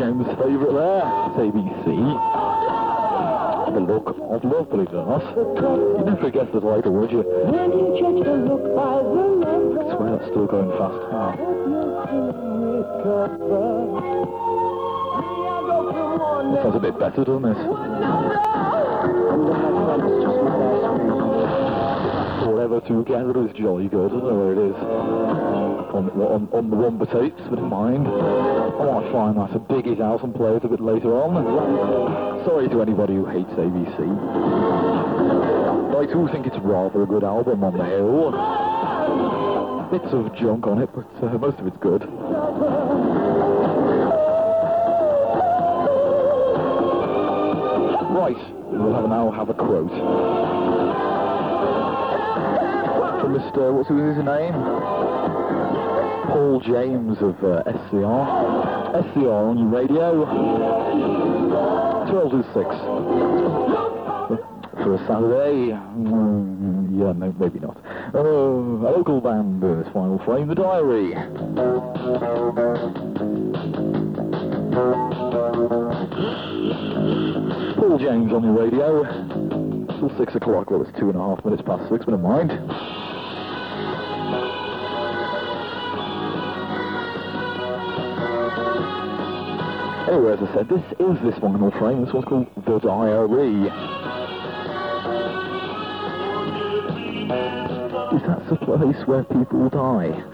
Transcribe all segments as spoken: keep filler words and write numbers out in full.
James' favourite there. It's A B C. The look of love, believe it or not. You'd never guess the title, would you? I swear it's still going fast. Oh. That sounds a bit better, doesn't it? Forever together is jolly good, I don't know where it is. On, on, on the one potatoes, but in mind. I might find that and dig it out and play it a bit later on. Sorry to anybody who hates A B C. I too think it's rather a good album on the hill. Bits of junk on it, but uh, most of it's good. Right, we'll have now have a quote. From Mister What's his name? Paul James of uh, S C R. S C R on your radio. twelve to six. For a Saturday. Mm, yeah, no, maybe not. Uh, a local band, uh, Final Frame, The Diary. Paul James on your radio. Till six o'clock. Well, it's two and a half minutes past six, but never mind. Anyway, as I said, this is this Final Frame. This one's called The Diary. Is that the place where people die?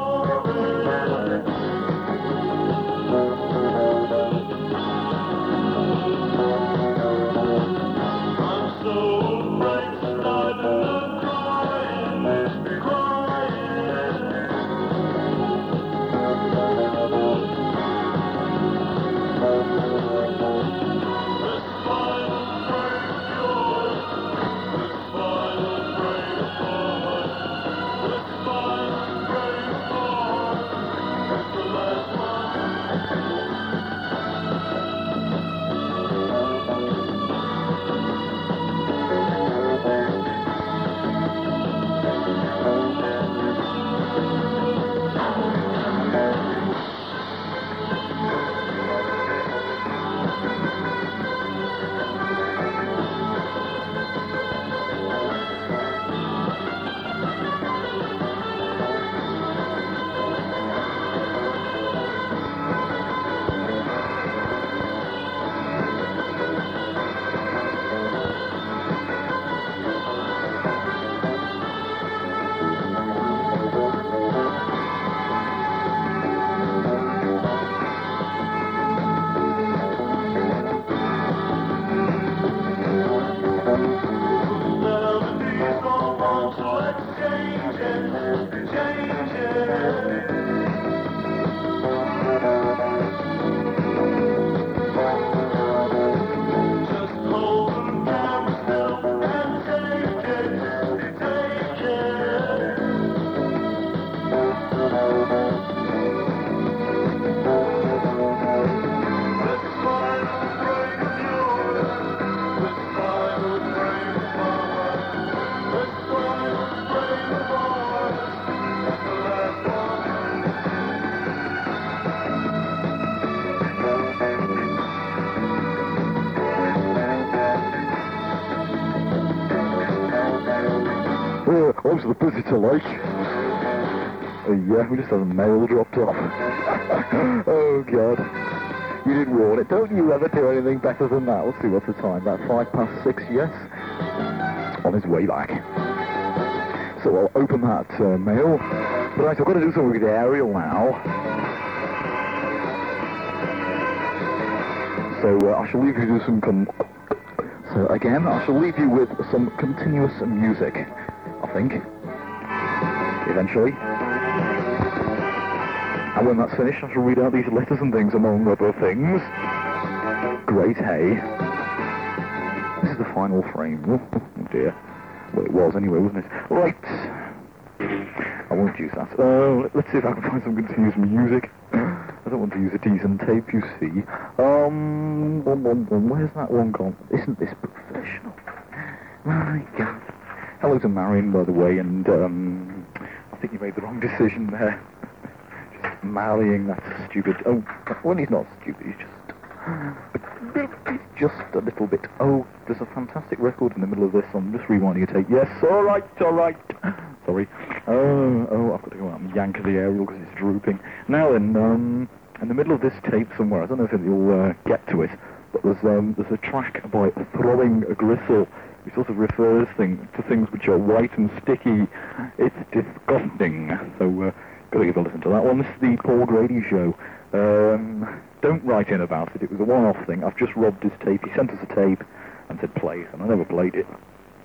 What's the visitor like? Uh, yeah, we just had a mail dropped off. Oh, God. You didn't warn it. Don't you ever do anything better than that? Let's see, what's the time? About five past six, yes? On his way back. So I'll open that uh, mail. But right, I've got to do something with the aerial now. So uh, I shall leave you with some... Con so again, I shall leave you with some continuous music. I think. Eventually. And when that's finished, I shall read out these letters and things, among other things. Great, hey. This is the Final Frame. Oh, oh dear. Well, it was anyway, wasn't it? Right. I won't use that. Uh, let's see if I can find some continuous music. I don't want to use a decent tape, you see. Um, bum, bum, bum. Where's that one gone? Isn't this professional? My God. Hello to Marion, by the way, and um, I think you made the wrong decision there. Just marrying that stupid... Oh, well, he's not stupid, he's just Just a little bit. Oh, there's a fantastic record in the middle of this. I'm just rewinding a tape. Yes, all right, all right. Sorry. Oh, oh, I've got to go out and yank the aerial because it's drooping. Now then, um, in the middle of this tape somewhere, I don't know if you'll uh, get to it, but there's um, there's a track by Throwing a Gristle. It sort of refers thing, to things which are white and sticky. It's disgusting. So, uh, gotta give a listen to that one. This is the Paul Grady Show. Um, don't write in about it. It was a one-off thing. I've just robbed his tape. He sent us a tape and said play, and I never played it.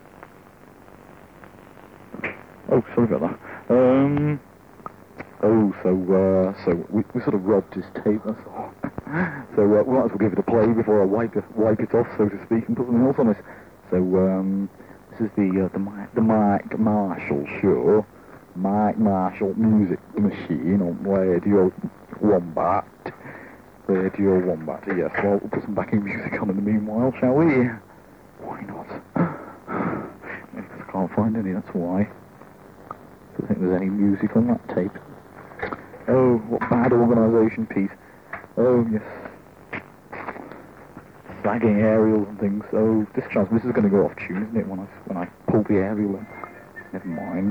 Oh, sorry about that. Um, oh, so uh, so we, we sort of robbed his tape, that's all. So uh, we might as well give it a play before I wipe it, wipe it off, so to speak, and put something else on it. So um, this is the uh, the Mike, the Mike Marshall Show, Mike Marshall Music Machine on Radio Wombat. Radio Wombat. Yes. Well, we'll put some backing music on in the meanwhile, shall we? Why not? Because I can't find any. That's why. I don't think there's any music on that tape. Oh, what bad organisation piece. Oh, yes. Sagging aerials and things. Oh, this transmitter's going to go off tune, isn't it, when I, when I pull the aerial in? Never mind.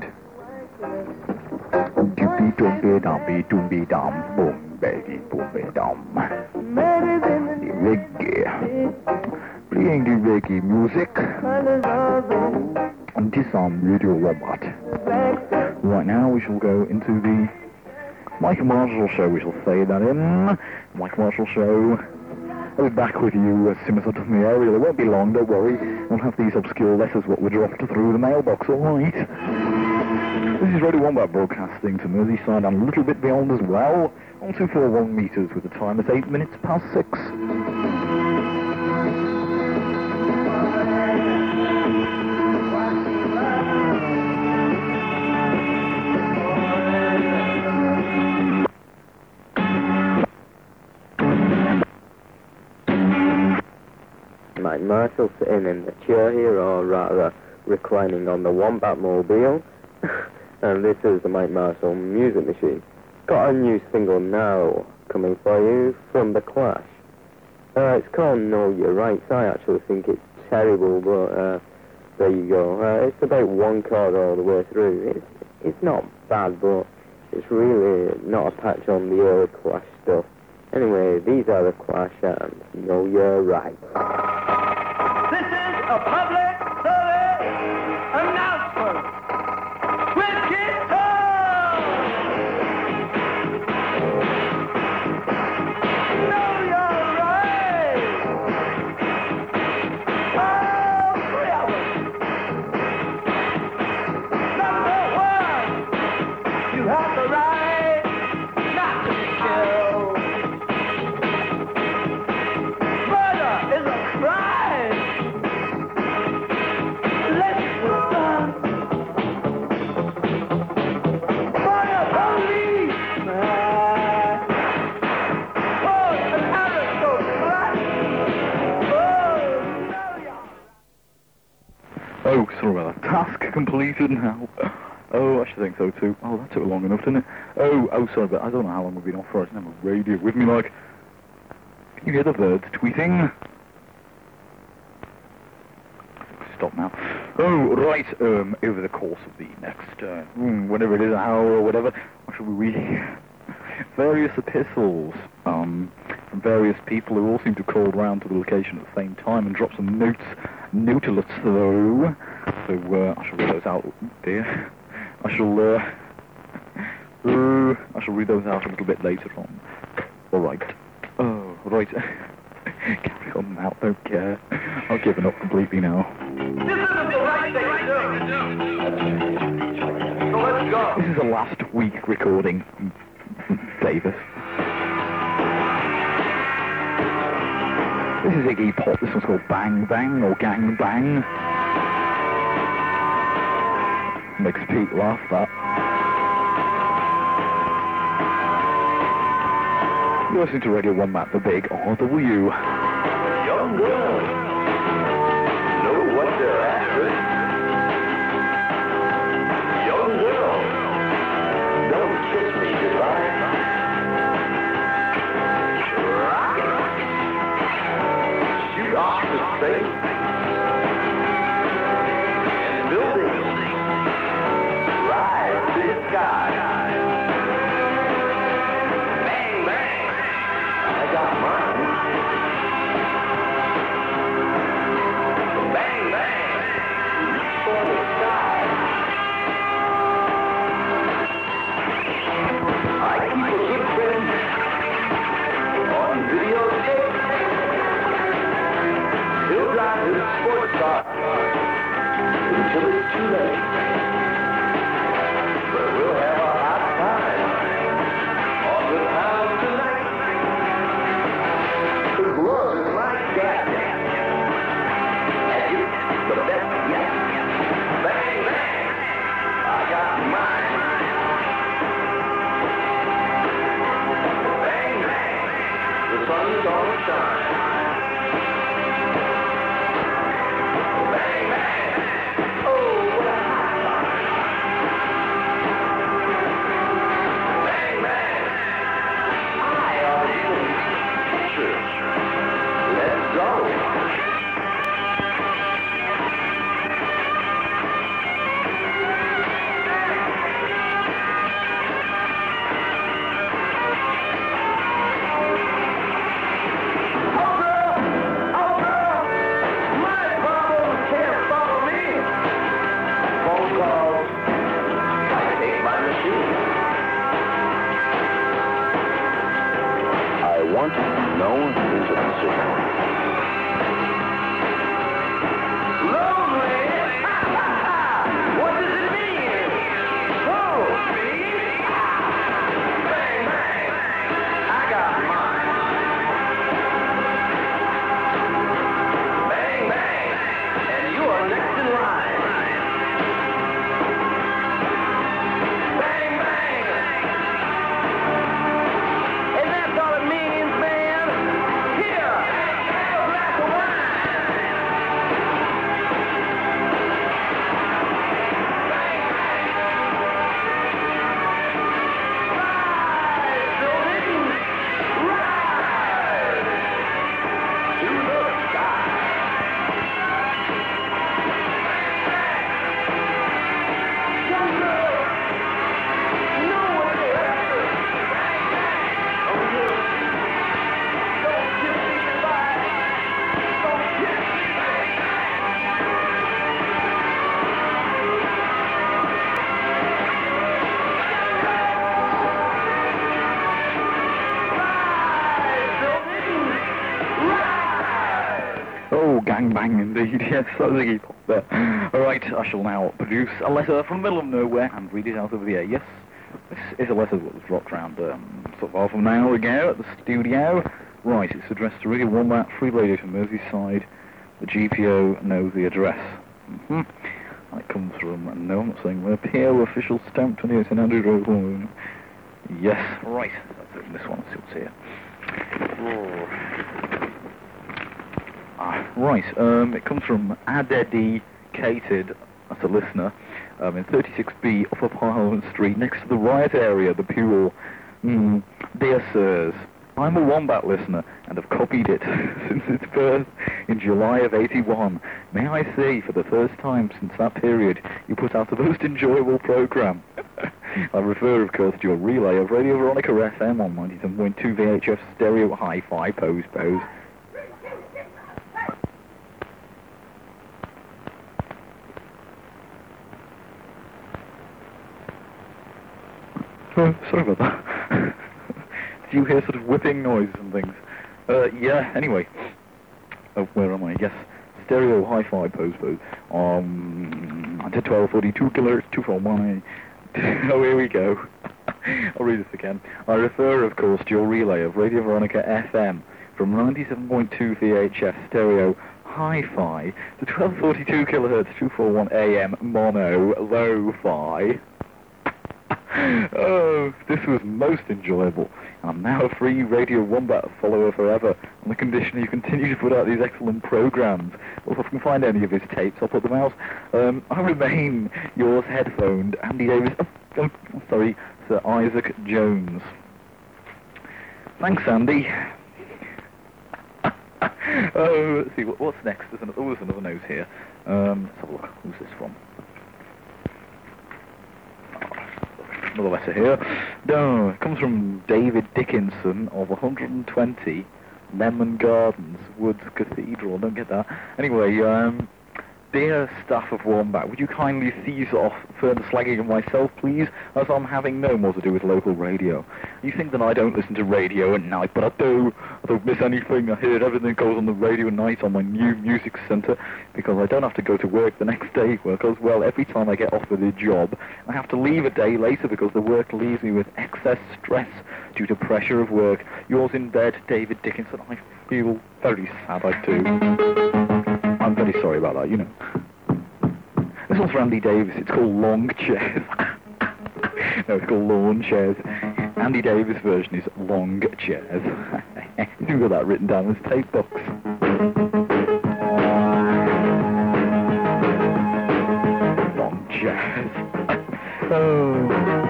Doobie doobie dumbie doobie dum boom baby boom dum. The reggae. Playing the reggae music. And this on Radio Wombat. Right now we shall go into the Mike Marshall Show, we shall say that in. Mike Marshall Show. I'll be back with you as soon as I've done the aerial. It won't be long, don't worry. We'll have these obscure letters what were dropped through the mailbox, alright? This is Radio Wombat broadcasting to Merseyside and a little bit beyond as well. On two forty-one metres with the time at eight minutes past six. Mike Marshall sitting in the chair here, or rather reclining on the Wombat Mobile. And this is the Mike Marshall Music Machine. Got a new single now coming for you from The Clash. Uh, it's called Know Your Rights. I actually think it's terrible, but uh, there you go. Uh, it's about one chord all the way through. It's, it's not bad, but it's really not a patch on the early Clash stuff. Anyway, these are The Clash and Know Your Rights. This is a public service announcement with guitar. Know your rights. All three of them. Number one, you have the right not to be killed. Murder is a crime. Oh, sorry about that. Task completed now. Oh, I should think so too. Oh, that took long enough, didn't it? Oh, oh, sorry, but I don't know how long we've been off for. I didn't have a radio with me, like... Can you hear the birds tweeting? Stop now. Oh, right, um, over the course of the next, uh, whenever it is, an hour or whatever, what shall we read? Various epistles, um, from various people who all seem to have called round to the location at the same time and dropped some notes, notelets though. So, uh, I shall read those out, dear. I shall, uh, uh, I shall read those out a little bit later on. Alright. Oh, right. Carry on now, don't care. I've given up completely now. This isn't the right thing to do. So let's go. This is a last week recording, Davis. This is Iggy Pop. This one's called Bang Bang or Gang Bang. Makes Pete laugh, that. You're listening to Radio Wombat, the big R W. Young girls know what they're after. Young girls, don't kiss me goodbye. Rock. too late. But we'll have a hot time on the town tonight. 'Cause love is like gas. And you, the best yet. Bang, bang, I got mine. Bang, bang, the sun is gonna shine. Bang, bang, oh, what a hot time. Bang, bang, I ought to do church. Let's go. No intimacy. Lonely? What does it mean? Oh, me? Bang, bang, I got mine. Bang, bang, and you are next in line. Bang, bang, and that's all it means, man. Here, have a glass of wine. Bang, bang. Rise, building. Rise to the sky. Young girl, know what you're after. Oh, yeah. Don't kiss me goodbye. Don't kiss me. Rise, building. Rise. Oh, gangbang indeed, yes, that was Iggy Pop there. Alright, I shall now produce a letter from the middle of nowhere and read it out over the air. Yes, this is a letter that was dropped around um, sort of half an hour ago at the studio. Right, it's addressed to Radio Wombat, Free Radio from Merseyside. The G P O knows the address. Mm-hmm. And it comes from, no, I'm not saying where, P O official stamp twenty-eight Saint Andrews Road, Horn. Yes, right, that's it, this one, let's see what's here. Oh. Ah, right, um, it comes from Adedicated, that's a listener, um, in thirty-six B Upper Parliament Street, next to the riot area, the Pure. Mm, dear sirs, I'm a Wombat listener and have copied it since its birth in July of eighty-one. May I say, for the first time since that period, you put out the most enjoyable program. I refer, of course, to your relay of Radio Veronica F M on ninety-seven point two V H F stereo hi-fi pose pose. Oh, sorry about that. Did you hear sort of whipping noises and things? Uh, yeah, anyway. Oh, where am I? Yes. Stereo hi-fi pose pose. Um, I did twelve forty-two kilohertz, two four one. Oh, here we go. I'll read this again. I refer, of course, to your relay of Radio Veronica F M from ninety-seven point two V H F stereo hi-fi to twelve forty-two kilohertz, two four one A M mono lo-fi. Oh, this was most enjoyable. I'm now a free Radio Wombat follower forever, on the condition you continue to put out these excellent programs. Well, if I can find any of his tapes, I'll put them out. Um, I remain yours headphoned, Andy Davis. Oh, oh, sorry, Sir Isaac Jones. Thanks, Andy. Oh, let's see, what, what's next? There's another, oh, there's another note here. Um, let's have a look. Who's this from? Another letter here. No, it comes from David Dickinson of one hundred twenty Lemon Gardens, Woods Cathedral. Don't get that. Anyway, um, dear staff of Wombat, would you kindly cease off further slagging of myself, please, as I'm having no more to do with local radio. You think that I don't listen to radio at night, but I do. I don't miss anything. I hear everything that goes on the radio at night on my new music centre because I don't have to go to work the next day. Because, well, every time I get offered a job, I have to leave a day later because the work leaves me with excess stress due to pressure of work. Yours in bed, David Dickinson. I feel very sad, I do. I'm very sorry about that, you know. This one's for Andy Davis. It's called Long Chairs. No, it's called Lawn Chairs. Andy Davis' version is Long Chairs. You've got that written down as tape box. Long Chairs. Oh.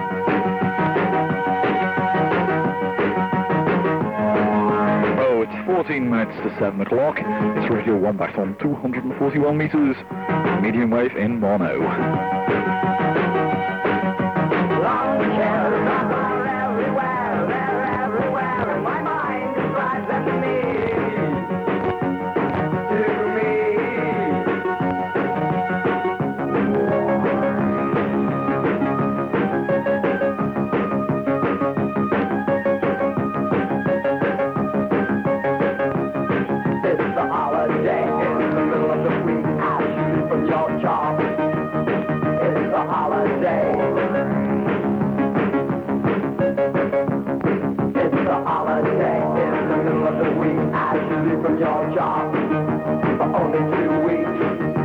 Oh, it's fourteen minutes to seven o'clock. It's Radio Wombat on two hundred forty-one meters. Medium wave in mono. Long chairs are everywhere, they're everywhere, and my mind describes them to me, to me. It's a holiday in the middle of the week, I shoot from your job. It's a holiday. It's a holiday in the middle of the week. I should leave from your job for only two weeks.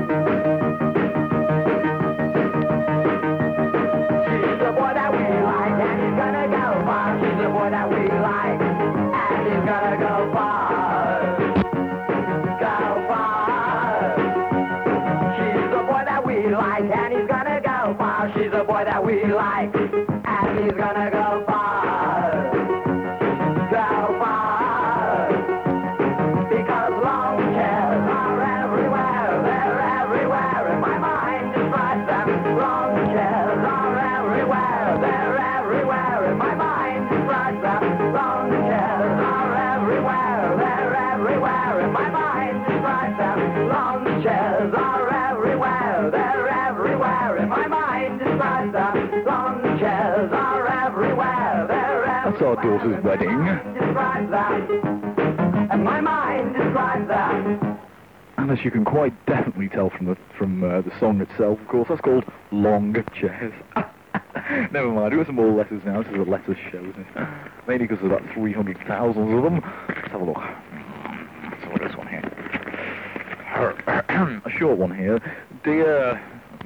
She's the boy that we like, and he's gonna go far. She's the boy that we like, and he's gonna go far. Go far. She's the boy that we like, and he's gonna go far. She's the boy that we like, and he's gonna go far. Go far. Because long chairs are everywhere, they're everywhere, and my mind describes them. Long chairs are everywhere, they're everywhere, and my mind describes them. Long chairs are everywhere, they're everywhere, and my mind describes them. Long chairs are everywhere, they're everywhere, and my mind describes them. Long chairs are everywhere, they're everywhere. That's our daughter's wedding. Describes them, and my mind describes them. And as you can quite definitely tell from the from uh, the song itself, of course, that's called Long Chairs. Never mind, it was some more letters now. This is a letters show, isn't it? Mainly because there's about three hundred thousand of them. Let's have a look. Let's have a look at this one here. A short one here. Dear...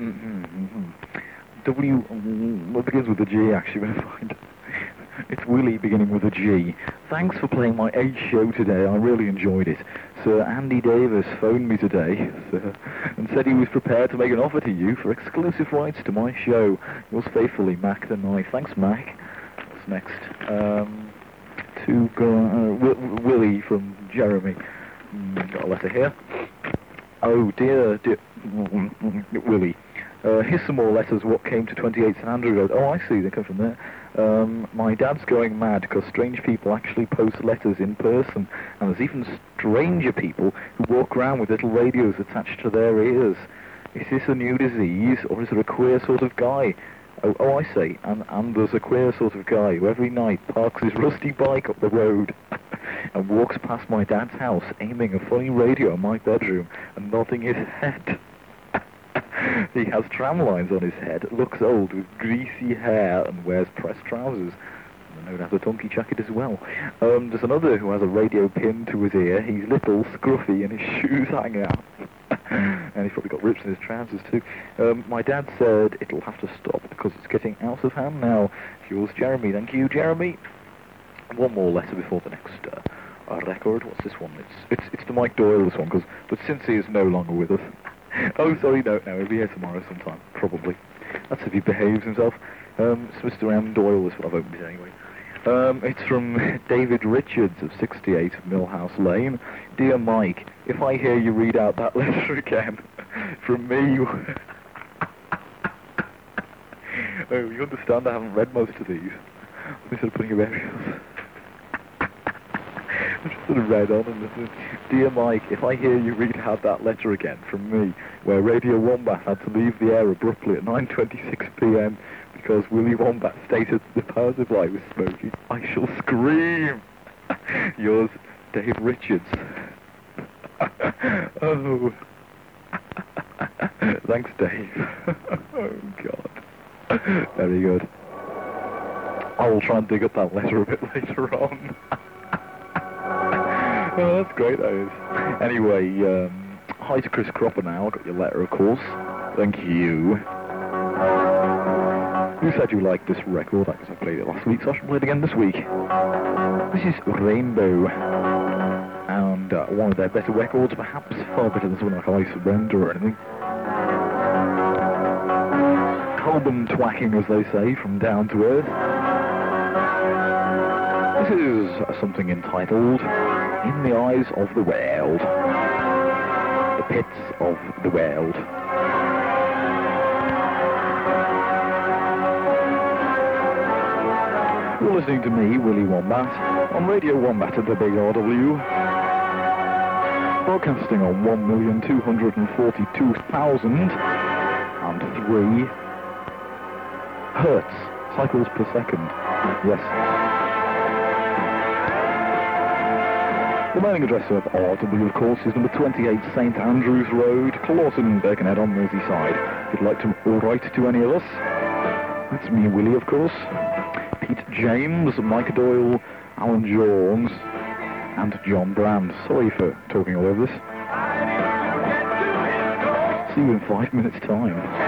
W... Well, it begins with a G, actually, when I find it. It's Willie beginning with a G. Thanks for playing my age show today. I really enjoyed it. Sir Andy Davis phoned me today, sir, and said he was prepared to make an offer to you for exclusive rights to my show. Yours faithfully, Mac the Knife. Thanks, Mac. What's next? Um, to uh, w- Willie from Jeremy. Mm, got a letter here. Oh, dear, dear Willie. Uh, here's some more letters. What came to twenty-eight St Andrew Road? Oh, I see. They come from there. Um, my dad's going mad because strange people actually post letters in person, and there's even stranger people who walk around with little radios attached to their ears. Is this a new disease, or is there a queer sort of guy? Oh, oh I see. And, and there's a queer sort of guy who every night parks his rusty bike up the road and walks past my dad's house, aiming a funny radio in my bedroom and nodding his head. He has tram lines on his head, looks old with greasy hair, and wears pressed trousers. And known as a donkey jacket as well. Um, there's another who has a radio pinned to his ear. He's little, scruffy, and his shoes hang out. And he's probably got rips in his trousers too. Um, my dad said it'll have to stop because it's getting out of hand now. Yours, Jeremy. Thank you, Jeremy. One more letter before the next uh, uh, record. What's this one? It's it's it's to Mike Doyle, this one, because but since he is no longer with us. Oh, sorry, no, no, he'll be here tomorrow sometime, probably. That's if he behaves himself. Um, it's Mister M. Doyle, is what I've opened it anyway. Um, it's from David Richards of sixty-eight Millhouse Lane. Dear Mike, if I hear you read out that letter again, from me... Oh, you understand I haven't read most of these. I'm sort of putting a various... I just sort of read on and listened. Dear Mike, if I hear you read out that letter again from me, where Radio Wombat had to leave the air abruptly at nine twenty-six p m because Willie Wombat stated the power supply was smoky, I shall scream. Yours, Dave Richards. Oh. Thanks, Dave. Oh, God. Very good. I will try and dig up that letter a bit later on. Oh, that's great, that is. Anyway, um, hi to Chris Cropper now. I got your letter, of course. Thank you. You said you liked this record, because I played it last week, so I should play it again this week. This is Rainbow. And uh, one of their better records, perhaps far better than something like I Surrender or anything. Album twacking, as they say, from Down to Earth. This is something entitled In the Eyes of the World. The Pits of the World. You're listening to me, Willie Wombat, on Radio Wombat at the Big R W. Broadcasting on one million two hundred forty-two thousand three hertz, cycles per second. Yes. The mailing address of R W, of course, is number twenty-eight Saint Andrews Road, Clawson, Birkenhead on Merseyside. If you'd like to write to any of us, that's me, Willie, of course. Pete James, Mike Doyle, Alan Jones, and John Brand. Sorry for talking all over this. See you in five minutes' time.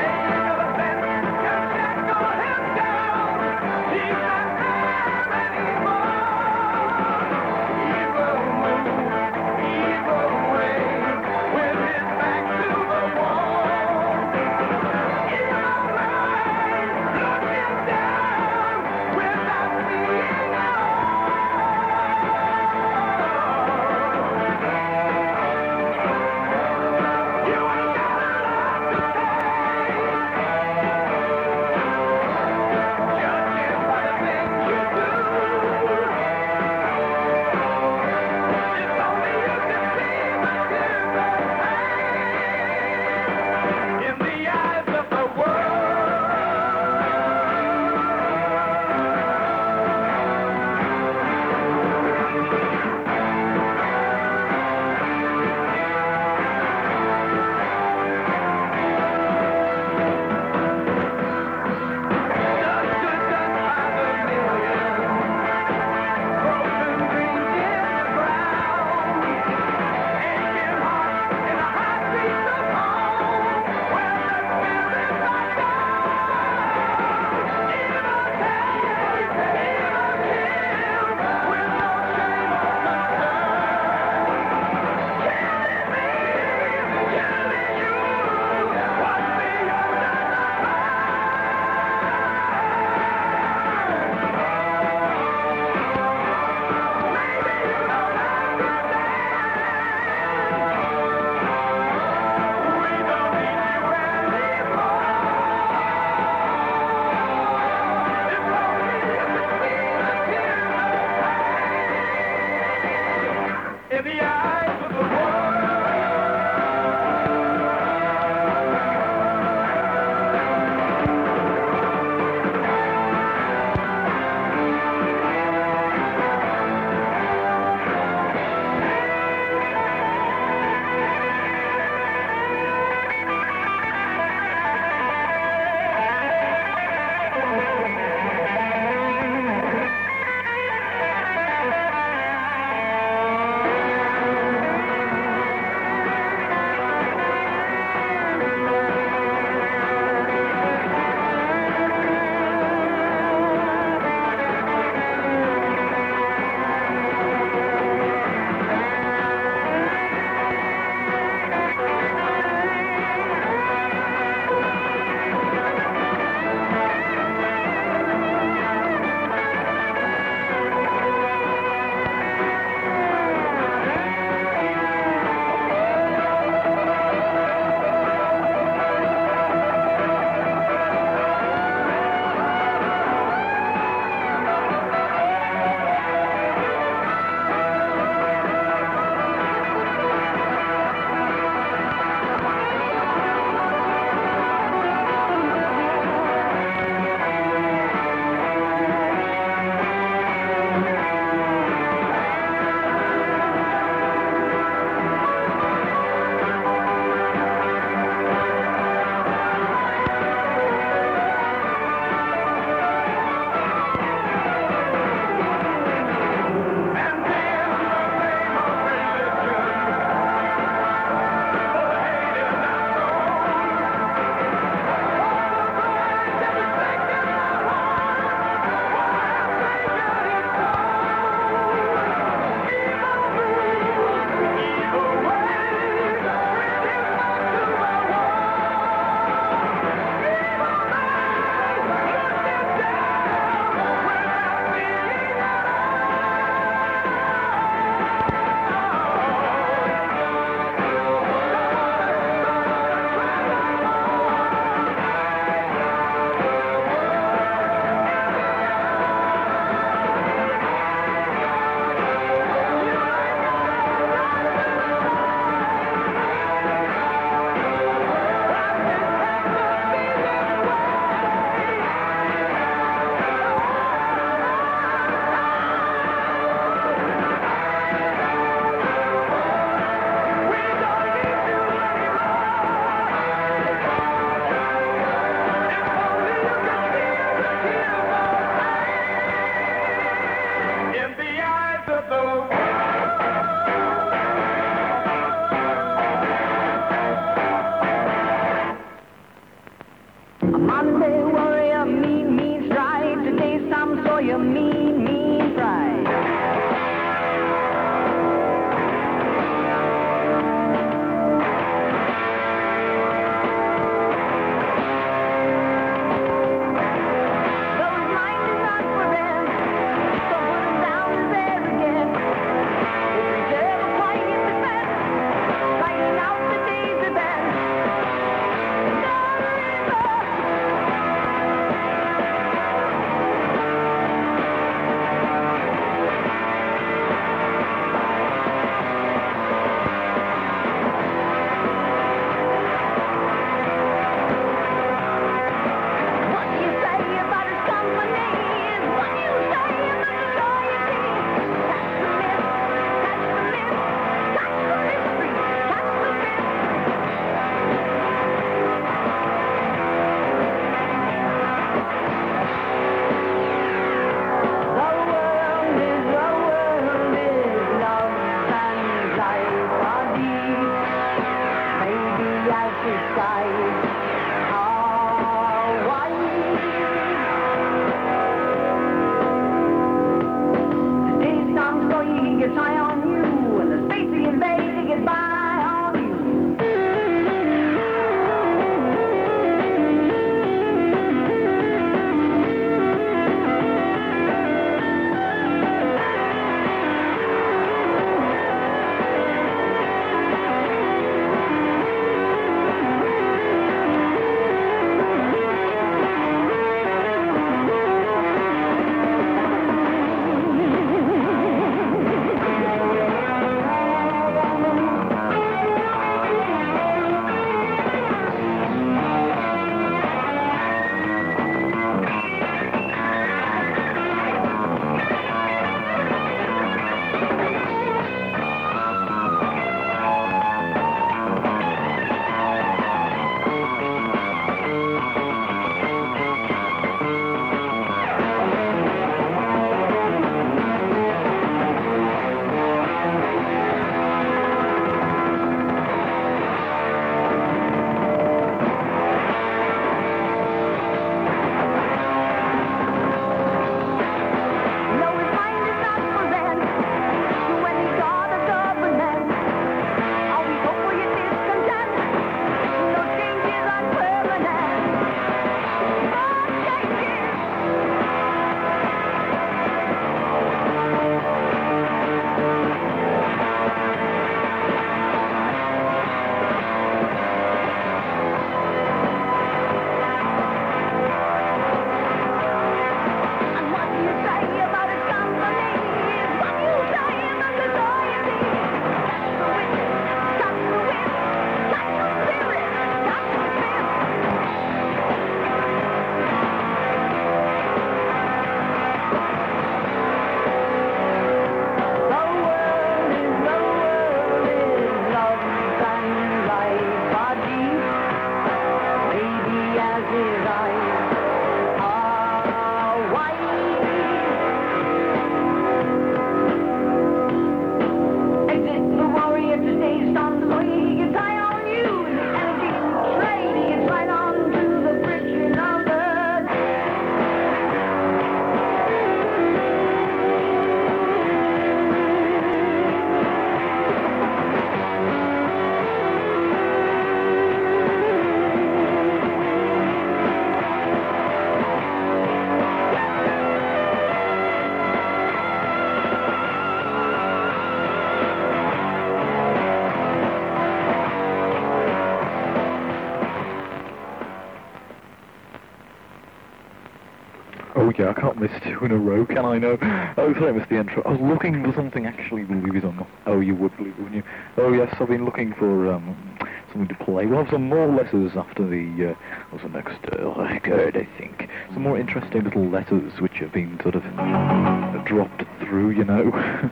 yeah, I can't miss two in a row, can I? No. Oh, sorry, I missed the intro. I was looking for something, actually, believe it or not. Oh, you would believe it, wouldn't you? Oh, yes, I've been looking for um, something to play. We'll have some more letters after the, uh, what's the next uh, record, I think. Some more interesting little letters which have been sort of uh, dropped through, you know.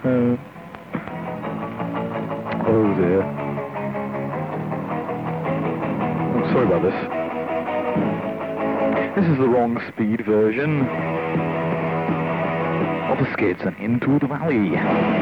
Oh, dear. Oh, sorry about this. This is the wrong speed version of the Skids and Into the Valley.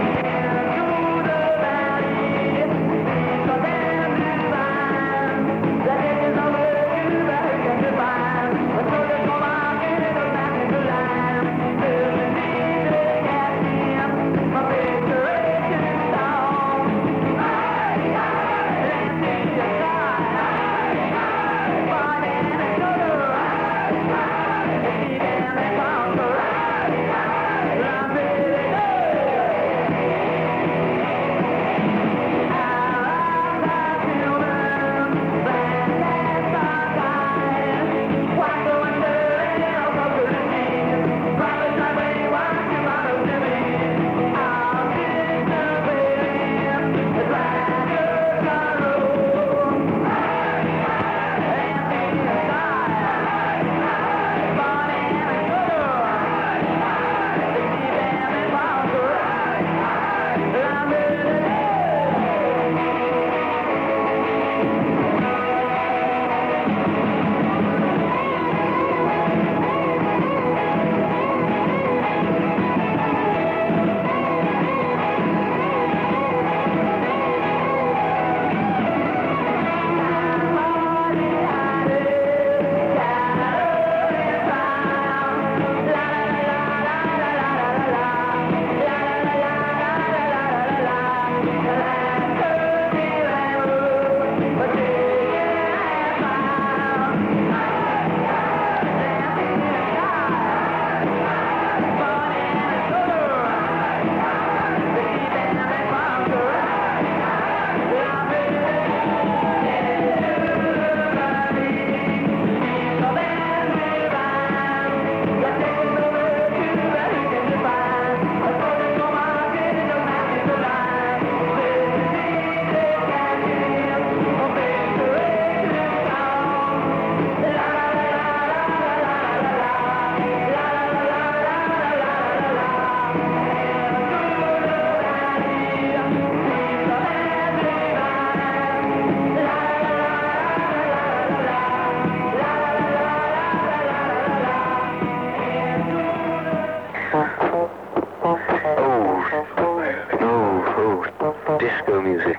Disco music.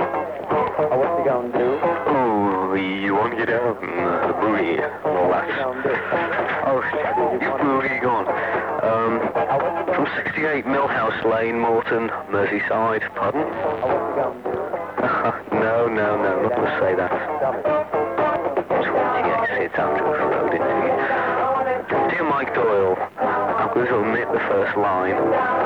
Oh, what's he going to do? Oh, you want to get out and uh, the boogie and all that. Oh, you boogie gone. Um, from sixty-eight Millhouse Lane, Morton, Merseyside. Pardon? no, no, no, not going to say that. twenty-eight St Andrews Road, indeed. Dear Mike Doyle, I'm going to omit the first line.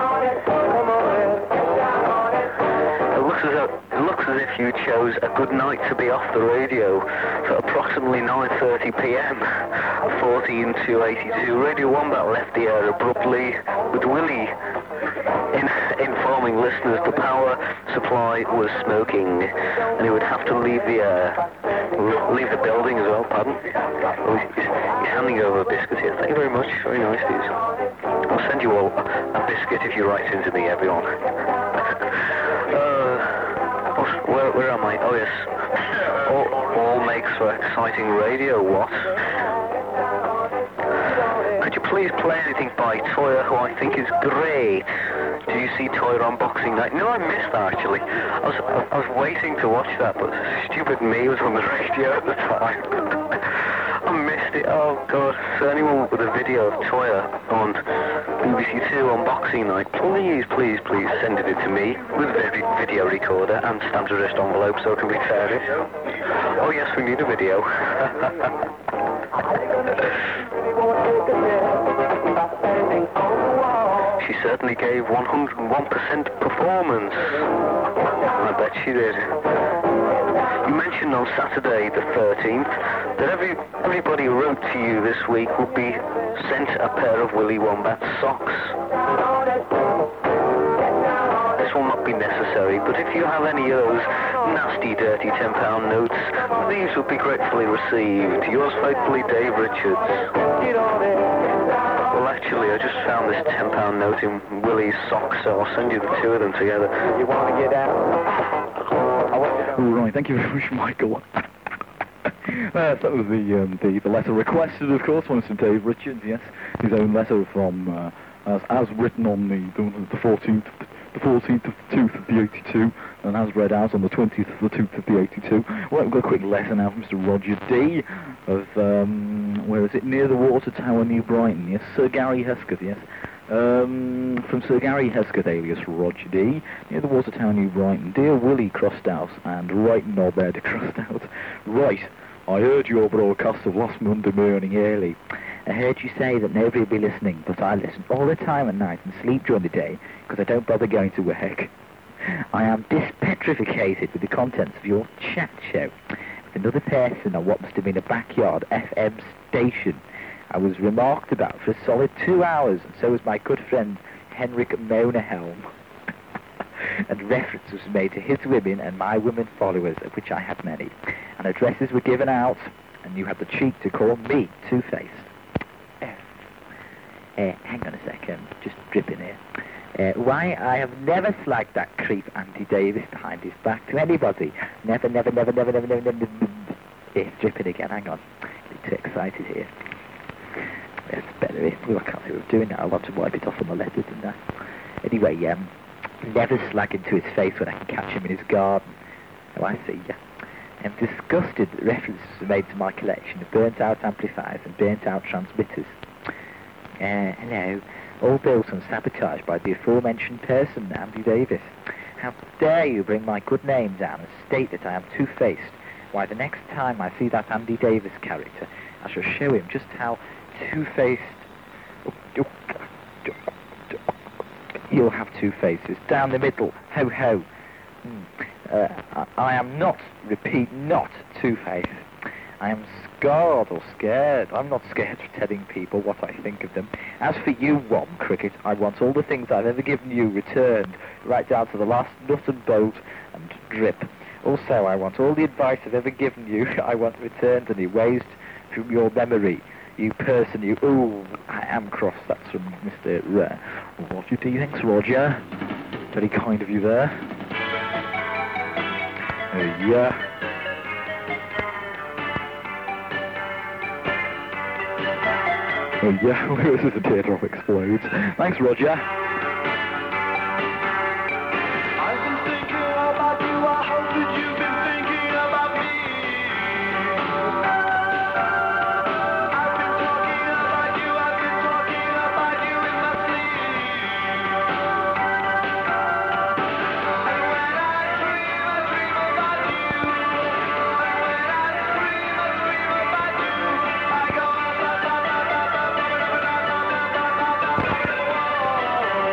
It looks as though, it looks as if you chose a good night to be off the radio for approximately nine thirty p m fourteen two eighty-two. Radio Wombat left the air abruptly with Willie in, informing listeners the power supply was smoking and he would have to leave the air. Leave the building as well, pardon? Oh, he's, he's handing over a biscuit here. Thank you very much. Very nice, these. I'll send you all a biscuit if you write into me, everyone. uh, where, where am I? Oh, yes. All, all makes for exciting radio, what? Could you please play anything by Toyah, who I think is great? Did you see Toyah on Boxing Night? No, I missed that, actually. I was, I was waiting to watch that, but stupid me was on the radio at the time. I missed it. Oh, God. So anyone with a video of Toyah on B B C Two on Boxing Night, please, please, please send it to me with a video recorder and stamped addressed envelope so it can be fair. Oh, yes, we need a video. She certainly gave one hundred one percent performance. I bet she did. You mentioned mentioned on Saturday the thirteenth that every everybody who wrote to you this week would be sent a pair of Willy Wombat socks. This will not be necessary, but if you have any of those nasty, dirty ten pound notes, these would be gratefully received. Yours faithfully, Dave Richards. Well, actually, I just found this ten pound note in Willie's socks, so I'll send you the two of them together. You want to get out? Right, thank you very much, Michael. uh, that was the, um, the the letter requested, of course, one from Dave Richards, yes. His own letter from, uh, as, as written on the, the fourteenth, the fourteenth of the tooth of the eighty-two, and as read out on the twentieth of the tooth of the eighty-two. Well, we've got a quick letter now from Mister Roger D. of, um, where is it? Near the Water Tower, New Brighton, yes. Sir Gary Hesketh, yes. Um, from Sir Gary Hesketh, alias Roger D. Near the Water Tower, New Brighton. Dear Willie crossed out, and right knobhead crossed out. Right, I heard your broadcast of last Monday morning early. I heard you say that nobody will be listening, but I listen all the time at night and sleep during the day because I don't bother going to work. I am dispetrificated with the contents of your chat show with another person on what must have been a backyard F M station. I was remarked about for a solid two hours, and so was my good friend Henrik Monahelm. And reference was made to his women and my women followers, of which I had many. And addresses were given out, and you had the cheek to call me Two-Faced. Uh, hang on a second, just dripping here. Uh, why, I have never slagged that creep Andy Davis behind his back to anybody. Never, never, never, never, never, never, never, never. It's dripping again, hang on. Getting too excited here. That's better. Well, I can't see what I'm doing now. I'll have to wipe it off on the letters and that. Anyway, um, never slag into his face when I can catch him in his garden. Oh, I see, yeah. I'm disgusted that references were made to my collection of burnt-out amplifiers and burnt-out transmitters. Uh, hello, all built and sabotaged by the aforementioned person, Andy Davis. How dare you bring my good name down and state that I am two-faced? Why, the next time I see that Andy Davis character, I shall show him just how two-faced... You'll have two faces, down the middle, ho-ho. Hmm. Uh, I, I am not, repeat, not two-faced. I am scarred or scared. I'm not scared of telling people what I think of them. As for you, Wom Cricket, I want all the things I've ever given you returned, right down to the last nut and bolt and drip. Also, I want all the advice I've ever given you, I want returned and erased from your memory. You person, you... Ooh, I am cross. That's from Mister Uh, Roger D. Thanks, Roger. Very kind of you there. Uh, yeah. Oh yeah, this is a teardrop explodes. Thanks, Roger. I've been thinking about you, I hope that you've been thinking about me. I've been talking about you, I've been talking about you in my sleep. And when I dream, I dream about you. And when I dream, I dream about you. I go, ba ba ba ba ba ba ba ba ba ba ba ba ba.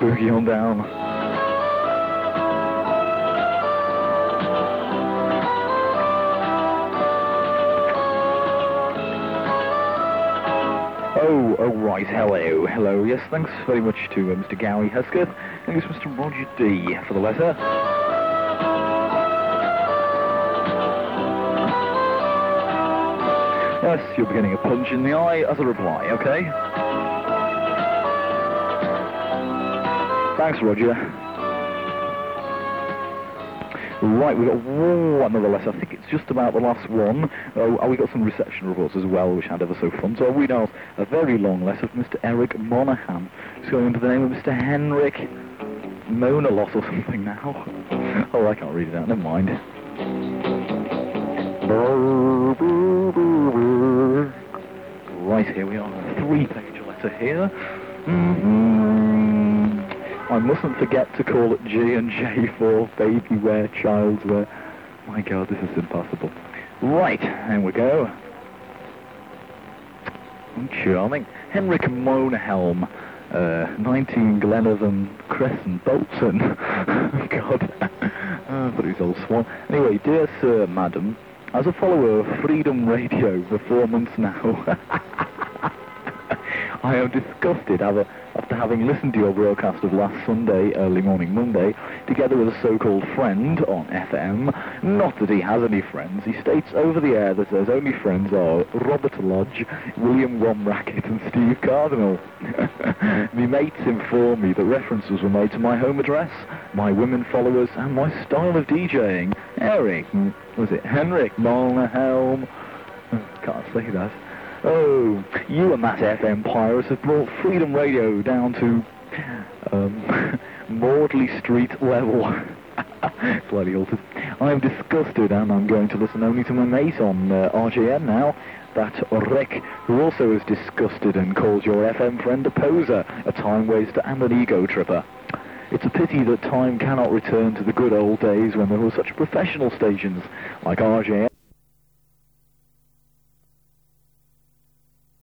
boogie on down. Oh, oh right, hello, hello, yes, thanks very much to uh, Mister Gowie Hesketh, and it's Mister Roger D for the letter. Yes, you're beginning a punch in the eye as a reply, okay? Thanks, Roger. Right, we've got whoa, another letter. I think it's just about the last one. Oh, oh, we got some reception reports as well, which had ever so fun. So I'll read out a very long letter from Mister Eric Monaghan. It's going under the name of Mister Henrik Monalot or something now. Oh, I can't read it out. Never mind. Right, here we are. A three-page letter here. Mm-hmm. I mustn't forget to call it G and J for baby wear, child wear. My God, this is impossible. Right, there we go. Charming. Henrik Monahelm, uh, nineteen Glenavon Crescent, Bolton. God, oh, but he's old swan. Anyway, dear sir, madam, as a follower of Freedom Radio for four months now, I am disgusted after, after having listened to your broadcast of last Sunday, early morning Monday, together with a so-called friend on F M. Not that he has any friends. He states over the air that his only friends are Robert Lodge, William Womracket and Steve Cardinal. My mates inform me that references were made to my home address, my women followers, and my style of DJing. Eric, was it Henrik Molnahelm? Can't say that. Oh, you and that F M pirate have brought Freedom Radio down to um, Maudley Street level. Bloody altered. I am disgusted, and I'm going to listen only to my mate on uh, R J N now, that Rick, who also is disgusted and calls your F M friend a poser, a time waster, and an ego tripper. It's a pity that time cannot return to the good old days when there were such professional stations like R J N.